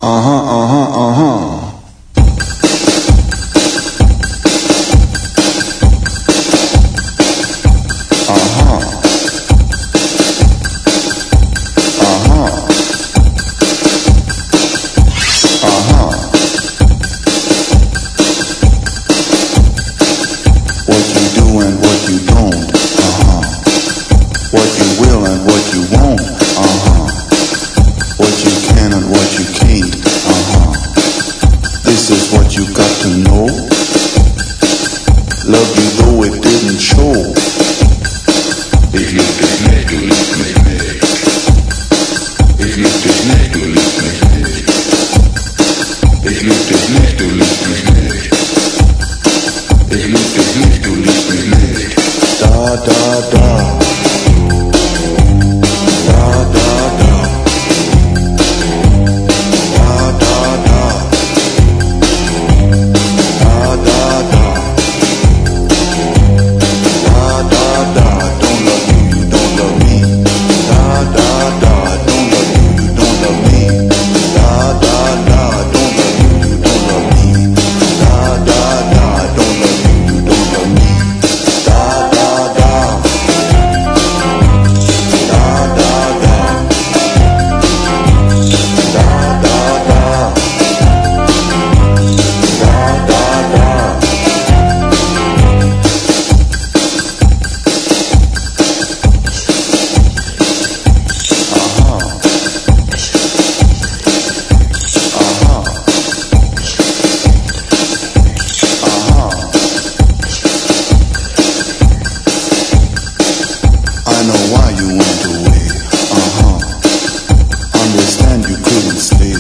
What you do and what you don't, what you will and what you won't, what you can and what you can't, this is what you got to know. Love you though it didn't show. Ich lieb dich nicht, du liebst mich nicht. Ich lieb dich nicht, du liebst mich nicht. Ich lieb dich nicht, du liebst mich nicht. Ich lieb dich nicht, du liebst mich nicht. Da, da, da. Da, da, da. Da, da, da. Da, da, da. Da, da, da. Don't love you, you don't love me. Da, da, da. Don't love you, you don't love me. Da, da, da. Don't love you, you don't love me. Da, da, da. Don't love you, you don't love me. Da, da, da. Da, da, da. Da, da, da. Da, da, da. I know why you went away. Understand you couldn't stay.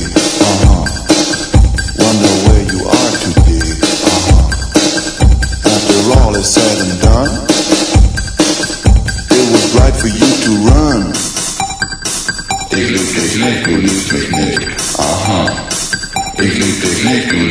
Wonder where you are today. After all is said and done, it was right for you to run. Ich lieb dich nicht, du liebst mich nicht. Ich lieb dich nicht, du